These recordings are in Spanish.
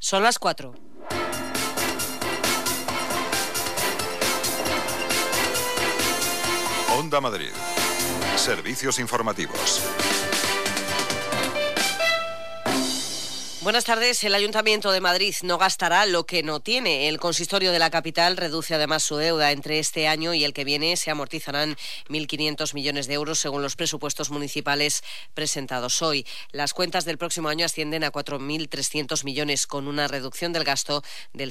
Son las 4. Onda Madrid. Servicios informativos. Buenas tardes. El Ayuntamiento de Madrid no gastará lo que no tiene. El consistorio de la capital reduce además su deuda. Entre este año y el que viene se amortizarán 1.500 millones de euros según los presupuestos municipales presentados hoy. Las cuentas del próximo año ascienden a 4.300 millones con una reducción del gasto del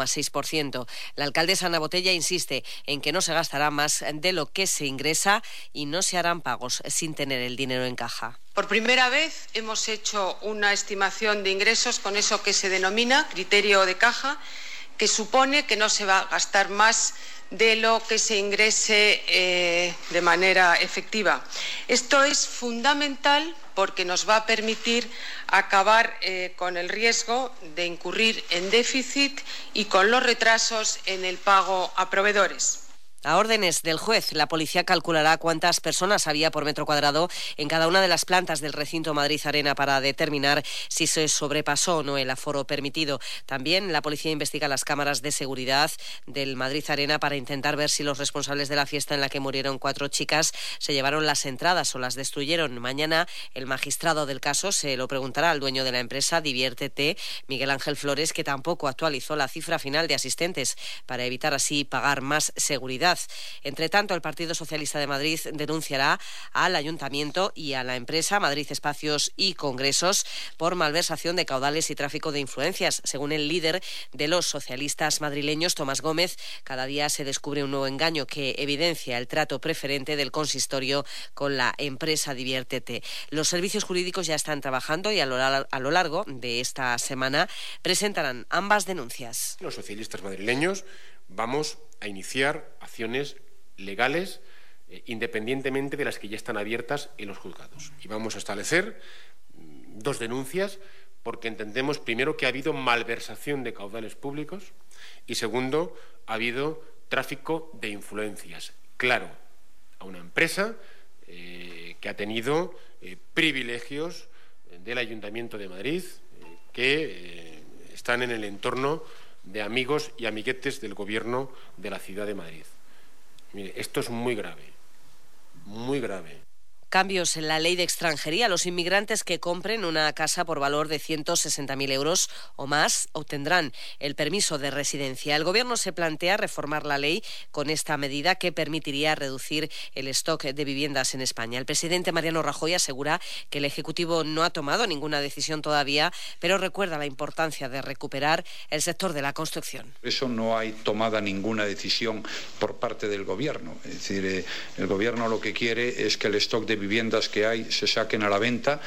7,6%. La alcaldesa Ana Botella insiste en que no se gastará más de lo que se ingresa y no se harán pagos sin tener el dinero en caja. Por primera vez hemos hecho una estimación de ingresos con eso que se denomina criterio de caja, que supone que no se va a gastar más de lo que se ingrese de manera efectiva. Esto es fundamental porque nos va a permitir acabar con el riesgo de incurrir en déficit y con los retrasos en el pago a proveedores. A órdenes del juez, la policía calculará cuántas personas había por metro cuadrado en cada una de las plantas del recinto Madrid Arena para determinar si se sobrepasó o no el aforo permitido. También la policía investiga las cámaras de seguridad del Madrid Arena para intentar ver si los responsables de la fiesta en la que murieron 4 chicas se llevaron las entradas o las destruyeron. Mañana el magistrado del caso se lo preguntará al dueño de la empresa Diviértete, Miguel Ángel Flores, que tampoco actualizó la cifra final de asistentes para evitar así pagar más seguridad. Entre tanto, el Partido Socialista de Madrid denunciará al Ayuntamiento y a la empresa Madrid Espacios y Congresos por malversación de caudales y tráfico de influencias. Según el líder de los socialistas madrileños, Tomás Gómez, cada día se descubre un nuevo engaño que evidencia el trato preferente del consistorio con la empresa Diviértete. Los servicios jurídicos ya están trabajando y a lo largo de esta semana presentarán ambas denuncias. Los socialistas madrileños vamos a iniciar acciones legales independientemente de las que ya están abiertas en los juzgados. Y vamos a establecer 2 denuncias porque entendemos, primero, que ha habido malversación de caudales públicos y, segundo, ha habido tráfico de influencias. Claro, a una empresa que ha tenido privilegios del Ayuntamiento de Madrid que están en el entorno de amigos y amiguetes del Gobierno de la Ciudad de Madrid. Mire, esto es muy grave, muy grave. Cambios en la ley de extranjería. Los inmigrantes que compren una casa por valor de 160.000 euros o más obtendrán el permiso de residencia. El Gobierno se plantea reformar la ley con esta medida que permitiría reducir el stock de viviendas en España. El presidente Mariano Rajoy asegura que el Ejecutivo no ha tomado ninguna decisión todavía, pero recuerda la importancia de recuperar el sector de la construcción. Eso no hay tomada ninguna decisión por parte del Gobierno. Es decir, el Gobierno lo que quiere es que el stock de viviendas que hay se saquen a la venta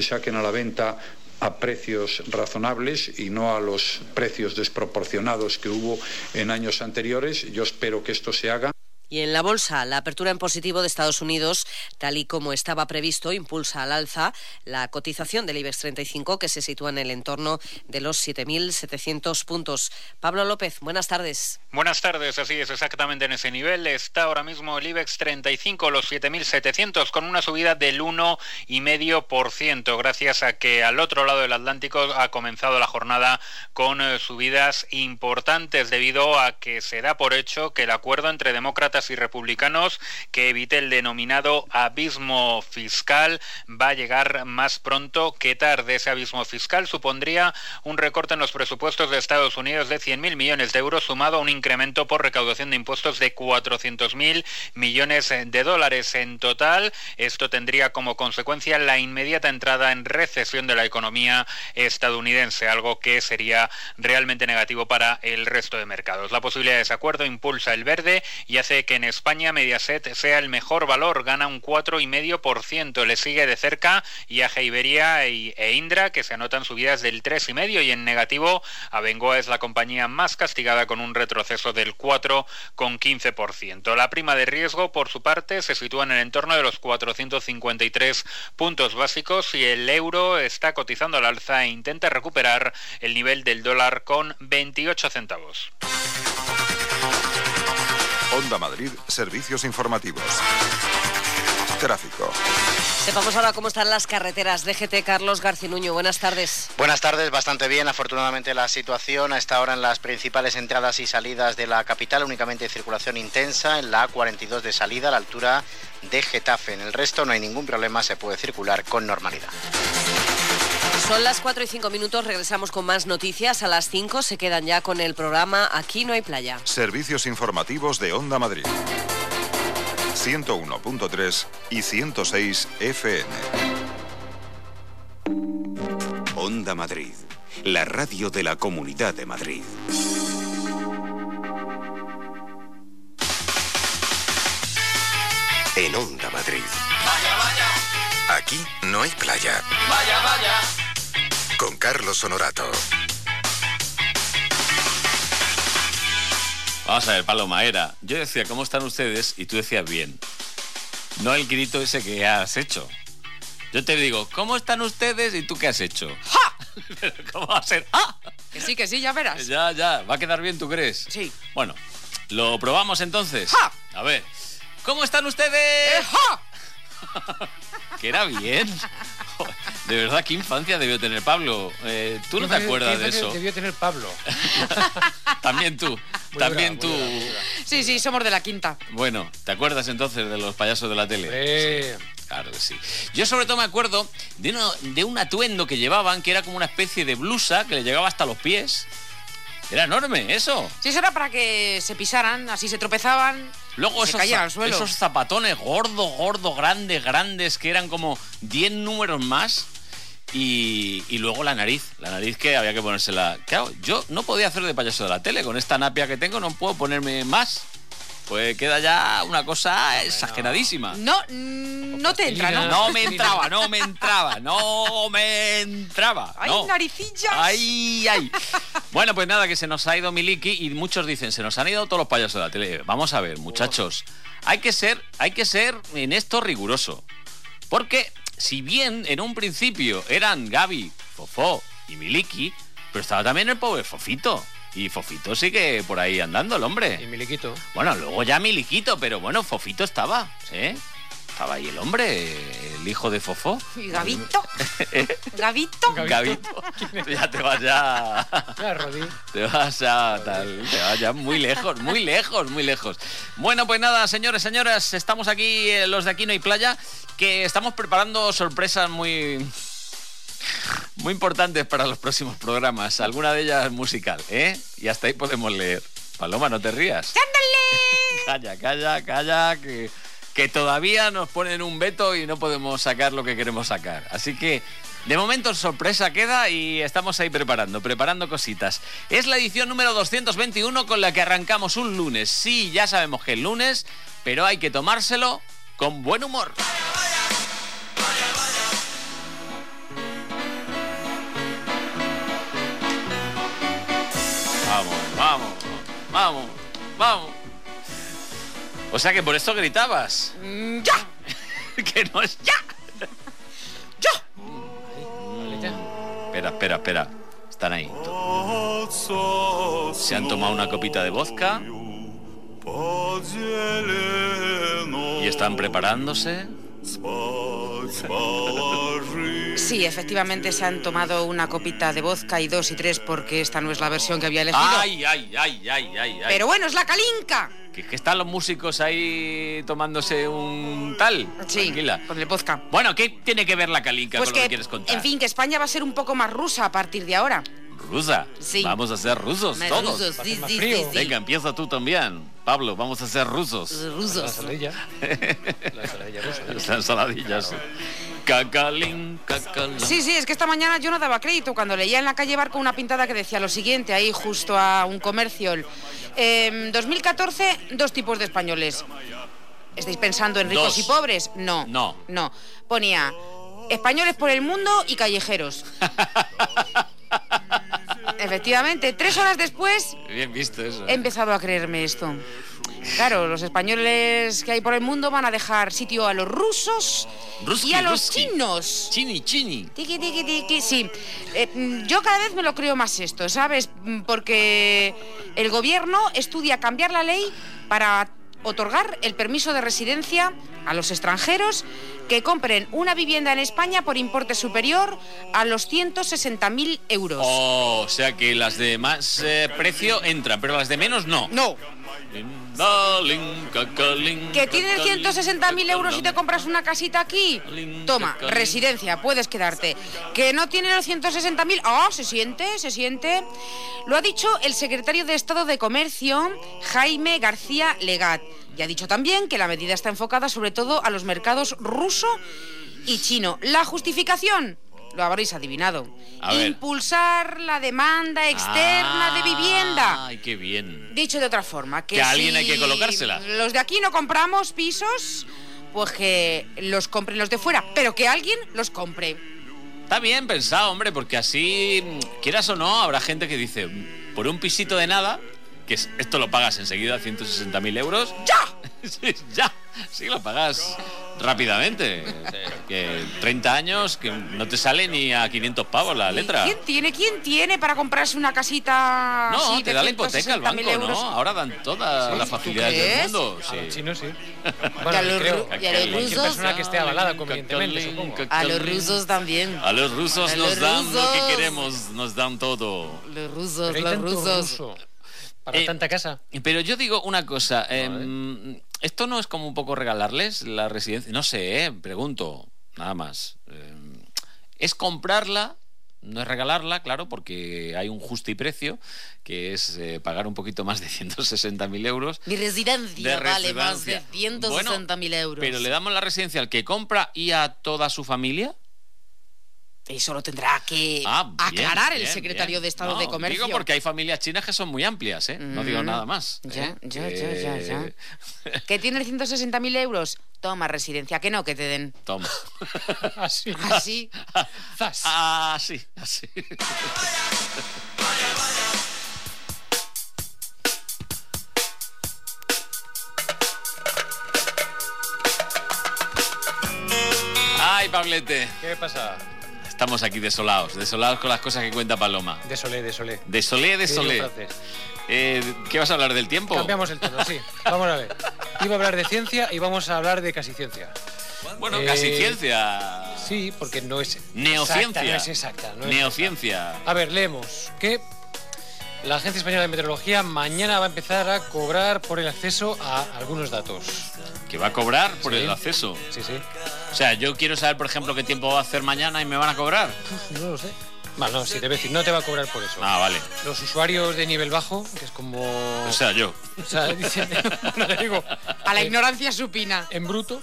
a precios razonables y no a los precios desproporcionados que hubo en años anteriores. Yo espero que esto se haga. Y en la bolsa, la apertura en positivo de Estados Unidos, tal y como estaba previsto, impulsa al alza la cotización del IBEX 35, que se sitúa en el entorno de los 7.700 puntos. Pablo López, buenas tardes. Buenas tardes, así es, exactamente en ese nivel está ahora mismo el IBEX 35, los 7.700, con una subida del 1,5%, gracias a que al otro lado del Atlántico ha comenzado la jornada con subidas importantes, debido a que se da por hecho que el acuerdo entre demócratas y republicanos que evite el denominado abismo fiscal va a llegar más pronto que tarde. Ese abismo fiscal supondría un recorte en los presupuestos de Estados Unidos de 100.000 millones de euros, sumado a un incremento por recaudación de impuestos de 400.000 millones de dólares en total. Esto tendría como consecuencia la inmediata entrada en recesión de la economía estadounidense, algo que sería realmente negativo para el resto de mercados. La posibilidad de ese acuerdo impulsa el verde y hace que en España Mediaset sea el mejor valor, gana un 4,5%, le sigue de cerca IAG, Iberia e Indra, que se anotan subidas del 3,5%, y en negativo Abengoa es la compañía más castigada con un retroceso del 4,15%. La prima de riesgo, por su parte, se sitúa en el entorno de los 453 puntos básicos y el euro está cotizando al alza e intenta recuperar el nivel del dólar con 28 centavos. Onda Madrid, servicios informativos. Tráfico. Sepamos ahora cómo están las carreteras. DGT, Carlos Garcinuño, buenas tardes. Buenas tardes, bastante bien. Afortunadamente la situación a esta hora en las principales entradas y salidas de la capital, únicamente circulación intensa en la A42 de salida a la altura de Getafe. En el resto no hay ningún problema, se puede circular con normalidad. Son las 4:05, regresamos con más noticias. A las 5 se quedan ya con el programa Aquí no hay playa. Servicios informativos de Onda Madrid. 101.3 y 106 FM. Onda Madrid, la radio de la Comunidad de Madrid. En Onda Madrid. Vaya, vaya. Aquí no hay playa. Vaya, vaya. Con Carlos Honorato. Vamos a ver, Paloma, yo decía, ¿cómo están ustedes? Y tú decías bien. No el grito ese que has hecho. Yo te digo, ¿cómo están ustedes? Y tú, ¿qué has hecho? ¡Ja! Pero ¿cómo va a ser? ¡Ah! Que sí, ya verás. Ya, ¿va a quedar bien, tú crees? Sí. Bueno, lo probamos entonces. ¡Ja! A ver, ¿cómo están ustedes? ¡Ja! Que era bien. De verdad, qué infancia debió tener Pablo. ¿Tú no te acuerdas de eso? Debió tener Pablo. También tú. También tú. Sí, somos de la quinta. Bueno, ¿te acuerdas entonces de los payasos de la tele? Sí. Claro que sí. Yo sobre todo me acuerdo de un atuendo que llevaban, que era como una especie de blusa que le llegaba hasta los pies. Era enorme, eso. Sí, eso era para que se pisaran, así se tropezaban. Luego se caían al suelo. Esos zapatones gordos, grandes, que eran como 10 números más. Y luego la nariz que había que ponérsela. Claro, yo no podía hacer de payaso de la tele. Con esta napia que tengo no puedo ponerme más. Pues queda ya una cosa exageradísima. No te entra, ¿no? No me entraba. ¡Ay, no. naricillas! ¡Ay! Bueno, pues nada, que se nos ha ido Miliki y muchos dicen, se nos han ido todos los payasos de la tele. Vamos a ver, muchachos, hay que ser en esto riguroso. Porque si bien en un principio eran Gaby, Fofó y Miliki, pero estaba también el pobre Fofito. Y Fofito sigue por ahí andando, el hombre. Y Miliquito. Bueno, luego ya Miliquito, pero bueno, Fofito estaba, ¿eh? Estaba ahí el hombre, el hijo de Fofó. ¿Y Gabito? ¿Gabito? Ya te vas ya... Te vas ya muy lejos. Bueno, pues nada, señores, señoras, estamos aquí, los de Aquí no hay playa, que estamos preparando sorpresas muy importantes para los próximos programas. Alguna de ellas musical, ¿eh? Y hasta ahí podemos leer. Paloma, no te rías. Calla, que todavía nos ponen un veto y no podemos sacar lo que queremos sacar. Así que, de momento, sorpresa queda y estamos ahí preparando cositas. Es la edición número 221 con la que arrancamos un lunes. Sí, ya sabemos que es lunes, pero hay que tomárselo con buen humor. Vamos. O sea que por esto gritabas. ¡Ya! Que no es ya. Espera. Están ahí. Se han tomado una copita de vodka. Y están preparándose. Sí, efectivamente se han tomado una copita de vodka y 2 y 3 porque esta no es la versión que había elegido. ¡Ay! Pero bueno, es la calinca. Que están los músicos ahí tomándose un tal. Sí, tranquila. Con el vodka. Bueno, ¿qué tiene que ver la calinca pues con lo que quieres contar? En fin, que España va a ser un poco más rusa a partir de ahora. ¿Rusa? Sí. Vamos a ser rusos todos. Rusos, sí. Venga, empieza tú también. Pablo, vamos a ser rusos. Rusos. La ensaladilla rusa. Las ensaladillas. Cacalín. Sí, es que esta mañana yo no daba crédito cuando leía en la calle Barco una pintada que decía lo siguiente, ahí justo a un comercio. 2014, 2 tipos de españoles. ¿Estáis pensando en ricos y pobres? No. Ponía españoles por el mundo y callejeros. Efectivamente, 3 horas después Bien visto eso. He empezado a creerme esto. Claro, los españoles que hay por el mundo van a dejar sitio a los rusos y a los chinos. Chini. Tiki, sí. Yo cada vez me lo creo más esto, ¿sabes? Porque el gobierno estudia cambiar la ley para otorgar el permiso de residencia a los extranjeros que compren una vivienda en España por importe superior a los 160.000 euros. Oh, o sea que las de más precio entran, pero las de menos no. No. ¿Que tienes 160.000 euros y te compras una casita aquí? Toma, residencia, puedes quedarte. ¿Que no tiene los 160.000? Ah, se siente. Lo ha dicho el secretario de Estado de Comercio, Jaime García Legat. Y ha dicho también que la medida está enfocada sobre todo a los mercados ruso y chino. La justificación, lo habréis adivinado. Impulsar la demanda externa de vivienda. ¡Ay, qué bien! Dicho de otra forma, que alguien si hay que colocársela. Los de aquí no compramos pisos, pues que los compren los de fuera, pero que alguien los compre. Está bien pensado, hombre, porque así, quieras o no, habrá gente que dice, por un pisito de nada, que esto lo pagas enseguida, 160.000 euros. ¡Ya! Sí, lo pagas rápidamente. Que 30 años que no te sale ni a 500 pavos la letra. ¿Quién tiene para comprarse una casita? No, así te da la hipoteca el banco, euros? ¿no? Ahora dan todas las facilidades del mundo. Sí. A los chinos sí. Bueno, creo. Y a los rusos. Persona que esté avalada convenientemente, supongo. A los rusos también. A los rusos nos dan lo que queremos, nos dan todo. Los rusos. Para tanta casa. Pero yo digo una cosa, ¿esto no es como un poco regalarles la residencia? No sé, pregunto, nada más. ¿Es comprarla? No es regalarla, claro, porque hay un justiprecio, que es pagar un poquito más de 160.000 euros. Mi residencia vale más de 160.000 euros. ¿Pero le damos la residencia al que compra y a toda su familia? Eso lo tendrá que aclarar el secretario de Estado de Comercio. Digo porque hay familias chinas que son muy amplias, ¿eh? No digo nada más. Ya. ¿Que tienes 160.000 euros? Toma residencia, que no, que te den. Toma. Así. Así. Ay, Pablete. ¿Qué pasa? Estamos aquí desolados con las cosas que cuenta Paloma. Desolé. ¿Qué vas a hablar del tiempo? Cambiamos el tono, sí. Vamos a ver. Iba a hablar de ciencia y vamos a hablar de casi ciencia. Bueno, casi ciencia. Sí, porque no es neociencia. No es exacta. Neociencia. A ver, leemos que la Agencia Española de Meteorología mañana va a empezar a cobrar por el acceso a algunos datos. ¿Que va a cobrar por el acceso? Sí. O sea, yo quiero saber, por ejemplo, qué tiempo va a hacer mañana y me van a cobrar. No lo sé. Bueno, no, sí, te voy a decir, no te va a cobrar por eso. Ah, vale. Los usuarios de nivel bajo, que es como... O sea, yo. O sea, dicen, no te digo... A la ignorancia supina. En bruto,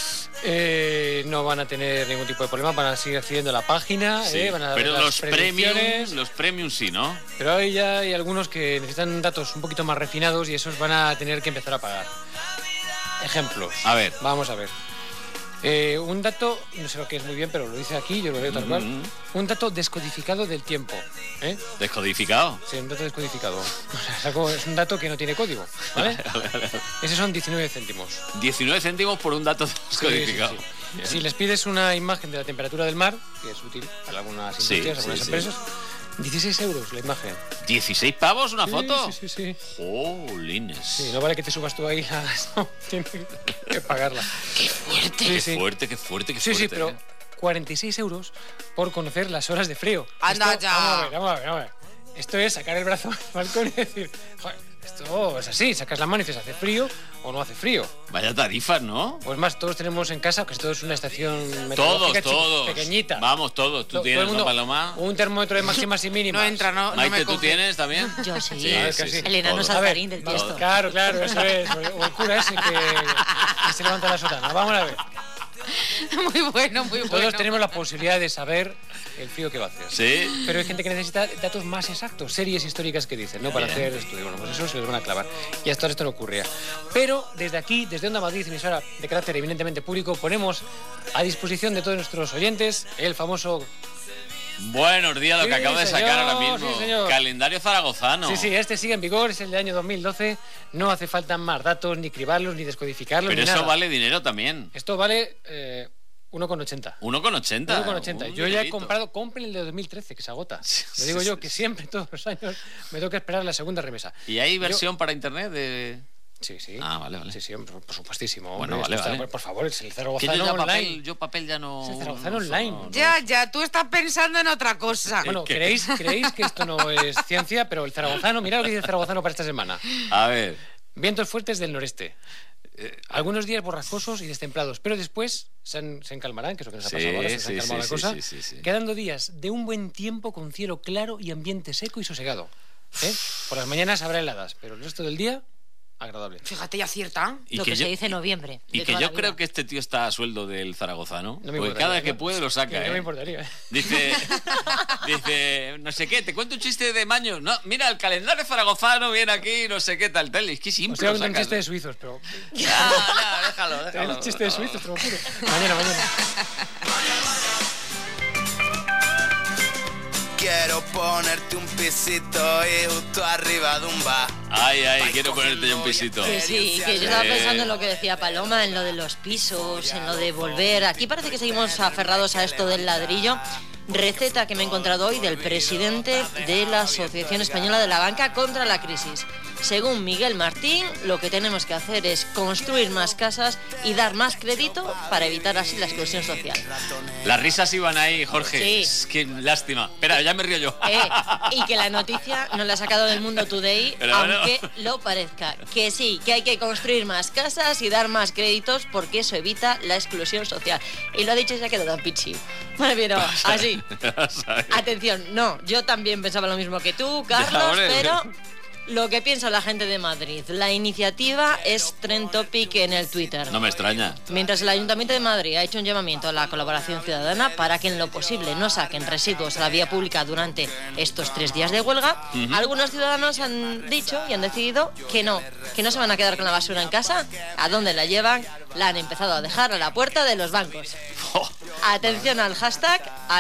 no van a tener ningún tipo de problema, van a seguir accediendo a la página, sí, van a pero los premium sí, ¿no? Pero ahí ya hay algunos que necesitan datos un poquito más refinados y esos van a tener que empezar a pagar. Ejemplos. A ver. Vamos a ver. Un dato, no sé lo que es muy bien, pero lo dice aquí, yo lo veo tal cual. Un dato descodificado del tiempo. ¿Descodificado? Sí, un dato descodificado. O sea, es un dato que no tiene código, ¿vale? Esos son 19 céntimos. 19 céntimos por un dato descodificado. Sí. Si les pides una imagen de la temperatura del mar, que es útil para algunas industrias, algunas empresas, 16 euros la imagen. ¿16 pavos una foto? Sí. Jolines. Sí, no vale que te subas tú ahí, no, tienes que pagarla. ¡Qué fuerte! Qué fuerte. Sí, pero 46 euros por conocer las horas de frío. ¡Anda ya! Vamos a ver. Esto es sacar el brazo al balcón y decir, joder, esto es así, sacas la mano y dices, ¿hace frío o no hace frío? Vaya tarifas, ¿no? Pues más, todos tenemos en casa, que esto es una estación meteorológica todos. Pequeñita. Vamos, todos. ¿Tú tienes, mundo, ¿no, Paloma? Un termómetro de máximas y mínimas. No entra, no Maite, me ¿tú tienes también? Yo sí. Sí. El enano saltarín del Tiesto. Claro, eso es. O el cura ese que se levanta la sotana. Vamos a ver. Muy bueno. Todos tenemos la posibilidad de saber el frío que va a hacer. Sí. Pero hay gente que necesita datos más exactos, series históricas que dicen, ¿no? Para hacer estudio. Bueno, pues eso se les van a clavar. Y hasta ahora esto no ocurría. Pero desde aquí, desde Onda Madrid, emisora de carácter eminentemente público, ponemos a disposición de todos nuestros oyentes el famoso... Buenos días, lo que acabo de sacar ahora mismo. Sí, calendario zaragozano. Sí, este sigue en vigor, es el de año 2012. No hace falta más datos, ni cribarlos, ni descodificarlos. Pero ni eso nada. Vale dinero también. Esto vale 1,80. 1,80. 1,80. Yo ya he comprado, compren el de 2013, que se agota. Lo digo yo, que siempre, todos los años, me toca esperar la segunda remesa. ¿Y hay versión para internet de...? Sí, sí. Ah, vale. Sí, por supuestísimo. Bueno, hombre, vale. Por favor, es el Zaragozano que yo online. papel ya no... Es el Zaragozano online. Ya, tú estás pensando en otra cosa. Bueno, ¿creéis que esto no es ciencia? Pero el Zaragozano, mirad lo que dice el Zaragozano para esta semana. A ver. Vientos fuertes del noreste. Algunos días borrascosos y destemplados, pero después se encalmarán, que es lo que nos ha pasado ahora, se ha encalmado la cosa, quedando días de un buen tiempo con cielo claro y ambiente seco y sosegado. Por las mañanas habrá heladas, pero el resto del día, agradable. Fíjate, ya acierta. Lo que se dice noviembre. Y que yo creo que este tío está a sueldo del Zaragozano, no me porque cada vez que puede lo saca. No me importaría. Dice, no sé qué, te cuento un chiste de Maño. No, mira, el calendario zaragozano viene aquí, no sé qué, tal. Es que siempre lo sacas. Un chiste de suizos, pero... No, déjalo. Un chiste de suizos, te lo juro. Mañana. Quiero ponerte un pisito y justo arriba de un bar. Ay, quiero ponerte yo un pisito. Que sí, que yo estaba pensando en lo que decía Paloma, en lo de los pisos, en lo de volver. Aquí parece que seguimos aferrados a esto del ladrillo. Receta que me he encontrado hoy del presidente de la Asociación Española de la Banca contra la Crisis. Según Miguel Martín, lo que tenemos que hacer es construir más casas y dar más crédito para evitar así la exclusión social. Las risas iban ahí, Jorge. Sí. Es que lástima. Espera, ya me río yo. Y que la noticia no la ha sacado del Mundo Today, pero aunque lo parezca. Que sí, que hay que construir más casas y dar más créditos porque eso evita la exclusión social. Y lo ha dicho y se ha quedado tan pichi. Pero así. Atención, no, yo también pensaba lo mismo que tú, Carlos, pero... Lo que piensa la gente de Madrid. La iniciativa es trend topic en el Twitter. No me extraña. Mientras el Ayuntamiento de Madrid ha hecho un llamamiento a la colaboración ciudadana para que en lo posible no saquen residuos a la vía pública durante estos 3 días de huelga, algunos ciudadanos han dicho y han decidido que no se van a quedar con la basura en casa. ¿A dónde la llevan? La han empezado a dejar a la puerta de los bancos. Atención al hashtag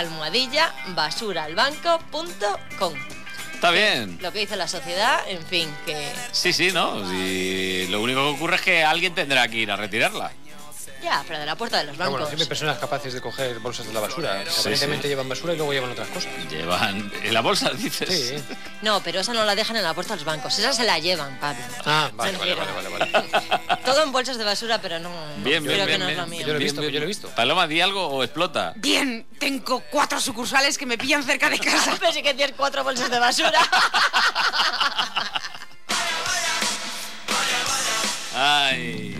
#basuraalbanco.com. Está bien. Lo que dice la sociedad, en fin, que... Sí, ¿no? Y lo único que ocurre es que alguien tendrá que ir a retirarla. Ya, pero de la puerta de los bancos. Bueno, siempre hay personas capaces de coger bolsas de la basura. Aparentemente llevan basura y luego llevan otras cosas. ¿Llevan en la bolsa, dices? Sí. No, pero esa no la dejan en la puerta de los bancos. Esa se la llevan, Pablo. Ah, vale. Todo en bolsas de basura, pero no... Bien, creo que no es lo mío. Yo lo he visto. Paloma, di algo o explota. Bien, tengo 4 sucursales que me pillan cerca de casa. Pensé que tienes 4 bolsas de basura. Ay...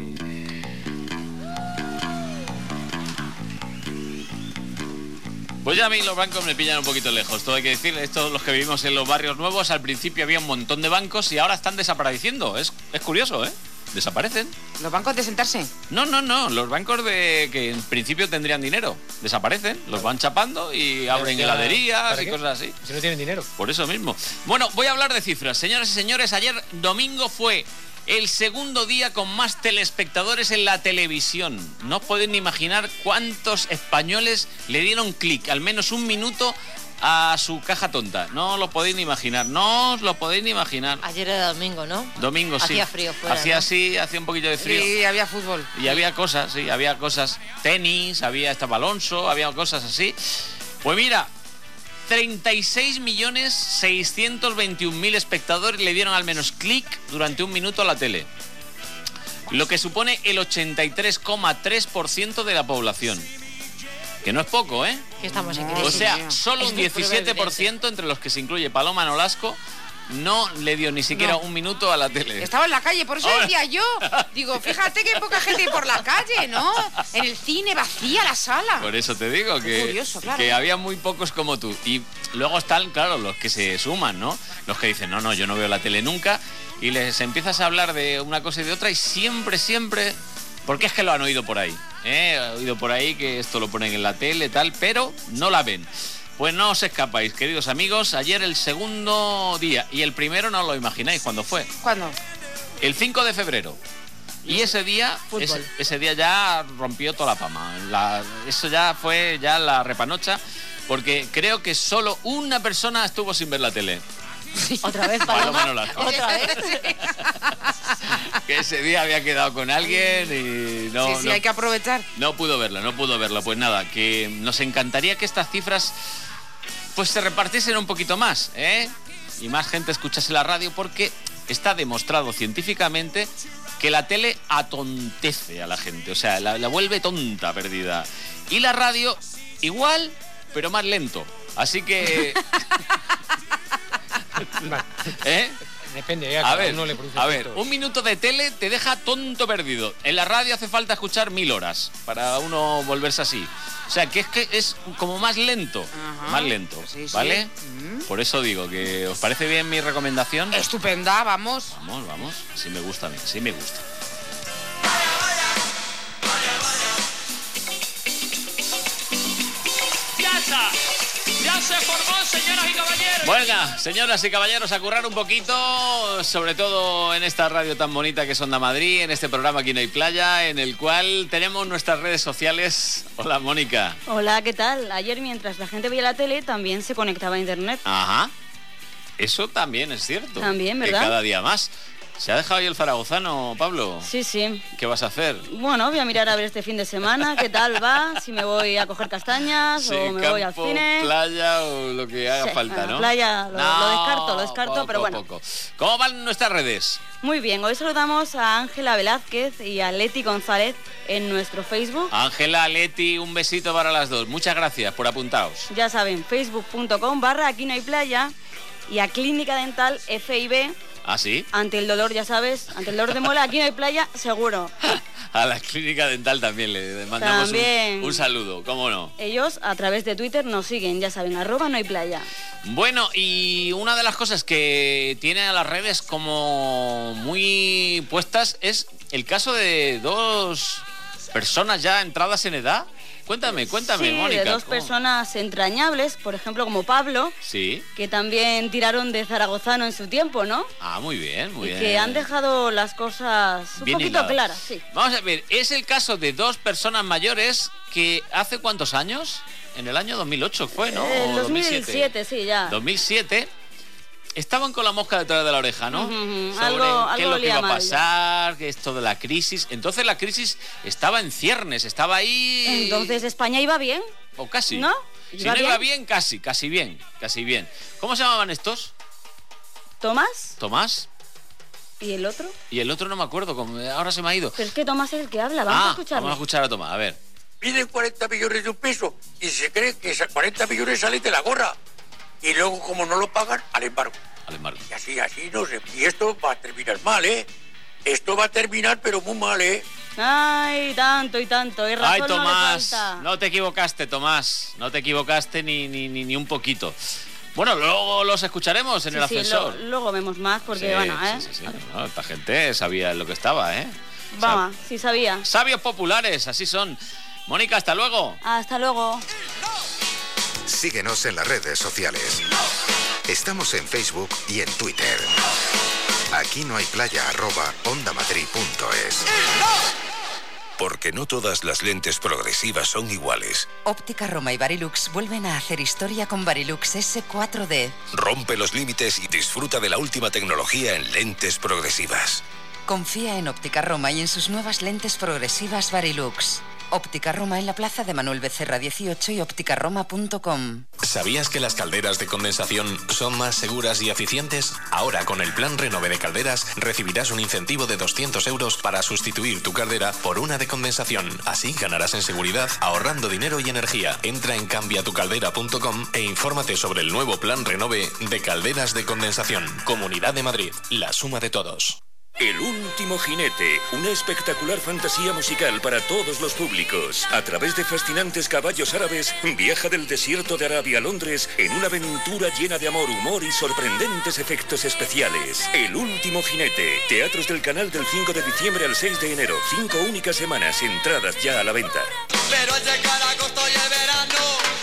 Pues ya a mí los bancos me pillan un poquito lejos, todo hay que decir. Estos, los que vivimos en los barrios nuevos, al principio había un montón de bancos y ahora están desapareciendo. Es curioso, ¿eh? Desaparecen. ¿Los bancos de sentarse? No, los bancos que en principio tendrían dinero, desaparecen, los van chapando y abren heladerías y cosas así. Si no tienen dinero. Por eso mismo. Bueno, voy a hablar de cifras. Señoras y señores, ayer domingo fue el segundo día con más telespectadores en la televisión. No os podéis ni imaginar cuántos españoles le dieron clic, al menos un minuto, a su caja tonta. No lo podéis ni imaginar, no os lo podéis ni imaginar. Ayer era domingo, ¿no? Domingo, sí. Hacía frío fuera, Hacía ¿no? así, hacía un poquito de frío. Sí, había fútbol. Y había cosas, sí, había cosas. Tenis, estaba Alonso, había cosas así. Pues mira, 36.621.000 espectadores le dieron al menos clic durante un minuto a la tele. Lo que supone el 83,3% de la población. Que no es poco, ¿eh? Que estamos en crisis. O sea, solo un 17% entre los que se incluye Paloma Nolasco no le dio ni siquiera un minuto a la tele. Estaba en la calle, por eso decía yo. Digo, fíjate que poca gente hay por la calle, ¿no? En el cine vacía la sala. Por eso te digo curioso, claro. que había muy pocos como tú. Y luego están, claro, los que se suman, ¿no? Los que dicen, no, yo no veo la tele nunca. Y les empiezas a hablar de una cosa y de otra y siempre, porque es que lo han oído por ahí. Han oído por ahí que esto lo ponen en la tele, tal, pero no la ven. Pues no os escapáis, queridos amigos. Ayer el segundo día y el primero no lo imagináis cuándo fue. ¿Cuándo? El 5 de febrero. Y ese día ya rompió toda la fama. Eso ya fue la repanocha, porque creo que solo una persona estuvo sin ver la tele. ¿Otra vez, Paloma? ¿Otra vez? Que ese día había quedado con alguien y no... Sí, hay que aprovechar. No pudo verla. Pues nada, que nos encantaría que estas cifras pues se repartiesen un poquito más, ¿eh? Y más gente escuchase la radio, porque está demostrado científicamente que la tele atontece a la gente, o sea, la vuelve tonta, perdida. Y la radio, igual, pero más lento. Así que... ¿Eh? Depende, a ver, uno le produce un minuto de tele te deja tonto perdido. En la radio hace falta escuchar 1000 horas para uno volverse así. O sea, que es como más lento. Ajá, más lento, sí, ¿vale? Sí. Por eso digo que ¿os parece bien mi recomendación? Estupenda, vamos. Vamos. Así me gusta a mí, así me gusta. Ya se formó, señoras y caballeros. Bueno, señoras y caballeros, a currar un poquito, sobre todo en esta radio tan bonita que es Onda Madrid, en este programa Aquí no hay playa, en el cual tenemos nuestras redes sociales. Hola, Mónica. Hola, ¿qué tal? Ayer, mientras la gente veía la tele, también se conectaba a internet. Ajá. Eso también es cierto. También, ¿verdad? Que cada día más. ¿Se ha dejado ahí el zaragozano, Pablo? Sí, sí. ¿Qué vas a hacer? Bueno, voy a mirar a ver este fin de semana qué tal va, si me voy a coger castañas sí, o me voy al cine. Playa o lo que haga falta, ¿no? Playa, lo descarto, poco, pero bueno. Poco. ¿Cómo van nuestras redes? Muy bien, hoy saludamos a Ángela Velázquez y a Leti González en nuestro Facebook. Ángela, Leti, un besito para las dos. Muchas gracias por apuntaros. Ya saben, facebook.com/Aquí no hay playa y a Clínica Dental FIB. ¿Ah, sí? Ante el dolor, ya sabes, ante el dolor de muela, aquí no hay playa, seguro. A la Clínica Dental también le mandamos un saludo, ¿cómo no? Ellos a través de Twitter nos siguen, ya saben, @no hay playa. Bueno, y una de las cosas que tiene a las redes como muy puestas es el caso de 2 personas ya entradas en edad. Cuéntame, sí, Mónica. De 2 personas entrañables, por ejemplo, como Pablo, sí, que también tiraron de zaragozano en su tiempo, ¿no? Ah, muy bien, muy bien. Y que han dejado las cosas un bien poquito hiladas. claras, sí. Vamos a ver, es el caso de 2 personas mayores que ¿hace cuántos años? En el año 2008 fue, ¿no? En 2007, sí, ya. 2007. Estaban con la mosca detrás de la oreja, ¿no? Sobre algo qué es lo que iba a pasar, ya. que esto de la crisis. Entonces la crisis estaba en ciernes, estaba ahí... Entonces España iba bien. O casi. ¿No? Si no iba bien, casi bien. ¿Cómo se llamaban estos? Tomás. ¿Y el otro? Y el otro no me acuerdo, ahora se me ha ido. Pero es que Tomás es el que habla, vamos a escucharlo. Vamos a escuchar a Tomás, a ver. Piden 40 millones de un piso y se cree que esos 40 millones salen de la gorra. Y luego, como no lo pagan, al embargo. Y así no sé. Y esto va a terminar mal, ¿eh? Esto va a terminar, pero muy mal, ¿eh? Ay, tanto y tanto. Razón. Ay, Tomás, no le falta. no te equivocaste, Tomás. No te equivocaste ni un poquito. Bueno, luego los escucharemos en el ascensor. Luego vemos más, porque sí, bueno, ¿eh? Sí. No, esta gente sabía lo que estaba, ¿eh? Vamos, sí sabía. Sabios populares, así son. Mónica, hasta luego. Hasta luego. Síguenos en las redes sociales. Estamos en Facebook y en Twitter. Aquí no hay playa @ondamadrid.es. Porque no todas las lentes progresivas son iguales. Óptica Roma y Varilux vuelven a hacer historia con Varilux S4D. Rompe los límites y disfruta de la última tecnología en lentes progresivas. Confía en Óptica Roma y en sus nuevas lentes progresivas Varilux. Óptica Roma en la plaza de Manuel Becerra 18 y ópticaroma.com. ¿Sabías que las calderas de condensación son más seguras y eficientes? Ahora, con el plan Renove de Calderas, recibirás un incentivo de 200 euros para sustituir tu caldera por una de condensación. Así ganarás en seguridad, ahorrando dinero y energía. Entra en cambiatucaldera.com e infórmate sobre el nuevo plan Renove de Calderas de Condensación. Comunidad de Madrid, la suma de todos. El último jinete, una espectacular fantasía musical para todos los públicos. A través de fascinantes caballos árabes, viaja del desierto de Arabia a Londres en una aventura llena de amor, humor y sorprendentes efectos especiales. El último jinete, teatros del Canal del 5 de diciembre al 6 de enero. 5 únicas semanas, entradas ya a la venta. Pero al llegar agosto y el verano...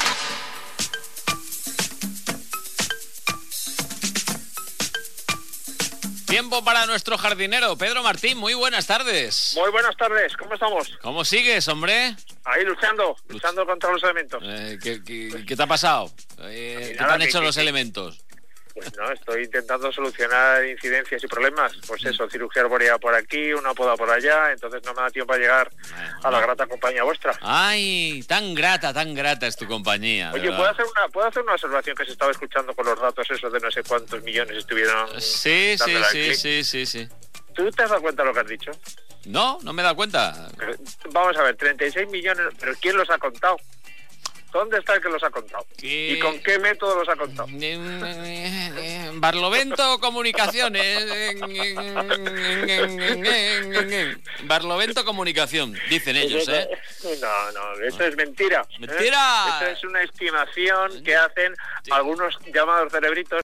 Tiempo para nuestro jardinero, Pedro Martín. Muy buenas tardes. Muy buenas tardes, ¿cómo estamos? ¿Cómo sigues, hombre? Ahí luchando contra los elementos. ¿Qué te ha pasado? ¿Qué te han hecho los elementos? Pues no, estoy intentando solucionar incidencias y problemas. Pues eso, cirugía arbórea por aquí, una poda por allá, entonces no me da tiempo a llegar a la grata compañía vuestra. Ay, tan grata es tu compañía. Oye, ¿puedo hacer una observación que se estaba escuchando con los datos esos de no sé cuántos millones estuvieron? Sí. ¿Tú te has dado cuenta de lo que has dicho? No me he dado cuenta. Vamos a ver, 36 millones, pero ¿quién los ha contado? ¿Dónde está el que los ha contado? ¿Qué? ¿Y con qué método los ha contado? Barlovento Comunicaciones. Barlovento Comunicación, dicen ellos, ¿eh? No, esto es mentira. ¡Mentira! Esto es una estimación que hacen algunos llamados cerebritos